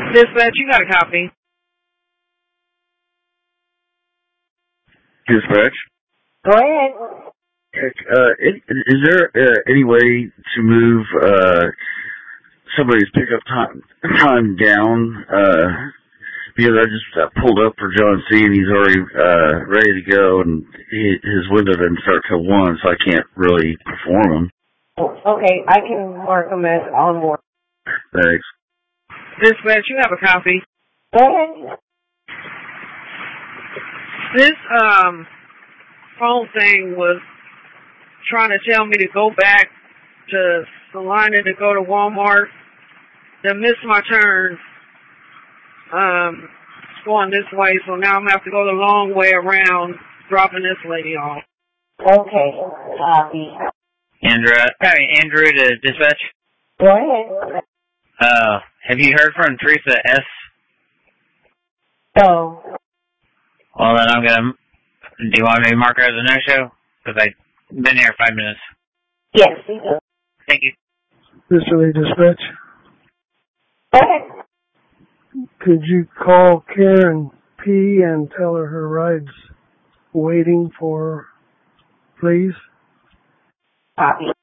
Dispatch, you got a copy. Dispatch. Go ahead. Is there any way to move somebody's pickup time down? Because I just pulled up for John C. and he's already ready to go, and his window doesn't start till 1, so I can't really perform him. Okay, I can mark him as on board. Thanks. Dispatch, you have a copy. Go ahead. This phone thing was trying to tell me to go back to Salina to go to Walmart. They missed my turn. It's going this way, so now I'm going to have to go the long way around, dropping this lady off. Okay, copy. Andrew to dispatch. Go ahead. Have you heard from Teresa S? No. Well, then do you want me to mark her as a no-show? Because I've been here 5 minutes. Yes, we do. Thank you. Mr. Lee Dispatch. Go ahead. Could you call Karen P. and tell her ride's waiting for her, please? Copy.